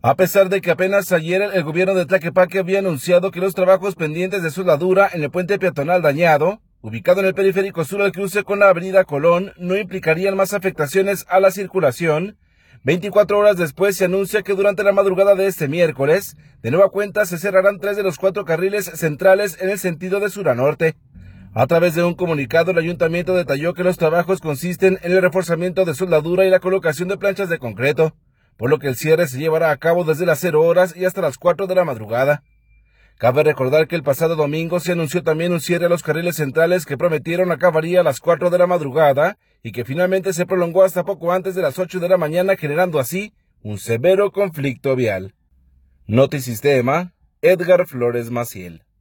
A pesar de que apenas ayer el gobierno de Tlaquepaque había anunciado que los trabajos pendientes de soldadura en el puente peatonal dañado, ubicado en el periférico sur al cruce con la avenida Colón, no implicarían más afectaciones a la circulación, 24 horas después se anuncia que durante la madrugada de este miércoles, de nueva cuenta se cerrarán 3 de los 4 carriles centrales en el sentido de sur a norte. A través de un comunicado, el ayuntamiento detalló que los trabajos consisten en el reforzamiento de soldadura y la colocación de planchas de concreto, por lo que el cierre se llevará a cabo desde las 0 horas y hasta las 4 de la madrugada. Cabe recordar que el pasado domingo se anunció también un cierre a los carriles centrales que prometieron acabaría a las 4 de la madrugada y que finalmente se prolongó hasta poco antes de las 8 de la mañana, generando así un severo conflicto vial. Notisistema, Edgar Flores Maciel.